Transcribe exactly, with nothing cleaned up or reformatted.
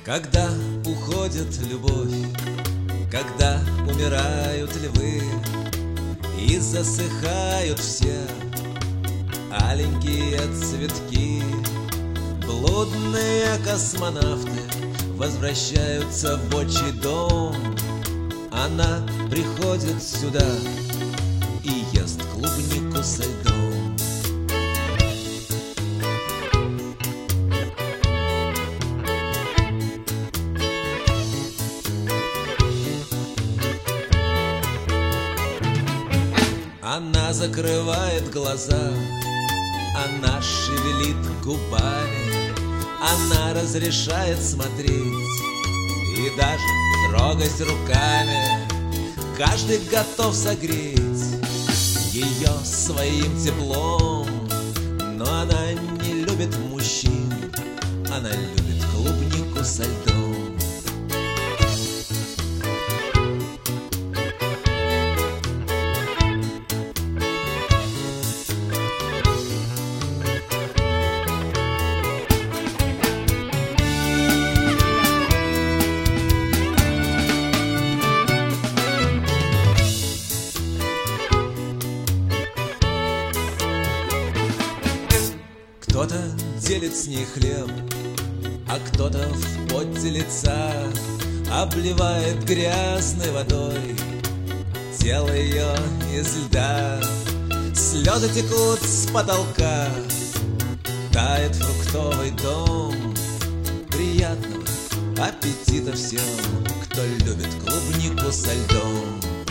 Когда уходит любовь, когда умирают львы и засыхают все аленькие цветки, блудные космонавты возвращаются в отчий дом. Она приходит сюда и ест клубнику со льдом. Она закрывает глаза, она шевелит губами, она разрешает смотреть и даже трогать руками. Каждый готов согреть ее своим теплом, но она не любит мужчин, она любит клубнику со льдом. Кто-то делит с ней хлеб, а кто-то в поте лица обливает грязной водой тело ее из льда. Слезы текут с потолка, тает фруктовый дом. Приятного аппетита всем, кто любит клубнику со льдом.